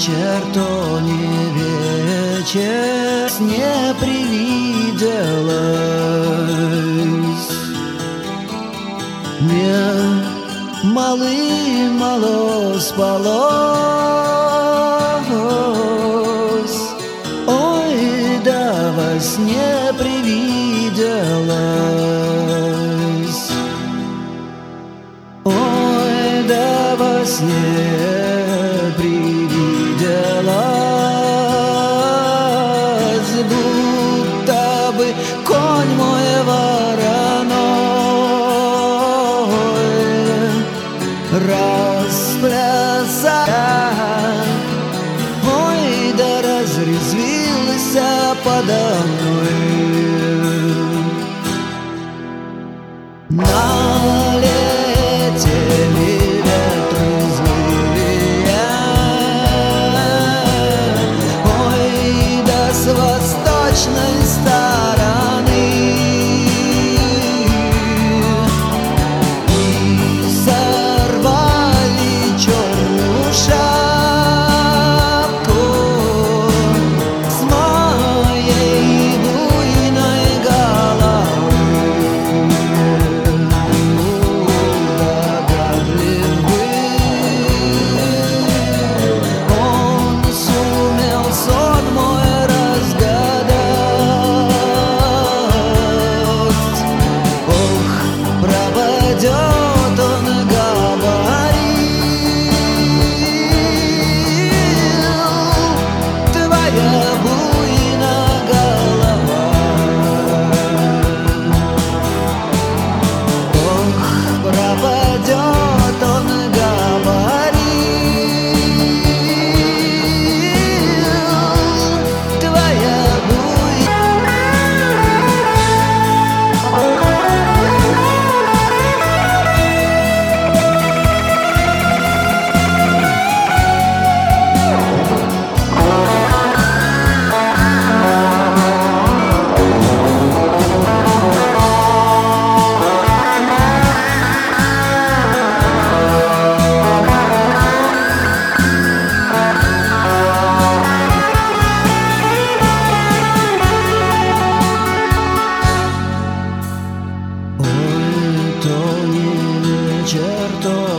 вечер, то не вечер, не привиделось мне, мало спалось. Ой, да во сне привиделось. Ой, да во сне привиделось, будто бы конь мой вороной расплясал. Ой, да разрезвился подо мной. Налетели ветры злые, ой, да с восточной стороны, и сорвали черную шапку с моей буйной головы. Он сумел сон мой разгадать. Ох, пропадет он, говорил, твоя буйная голова. Ох, пропадет он, говорил, твоя Ой, то не вечер, то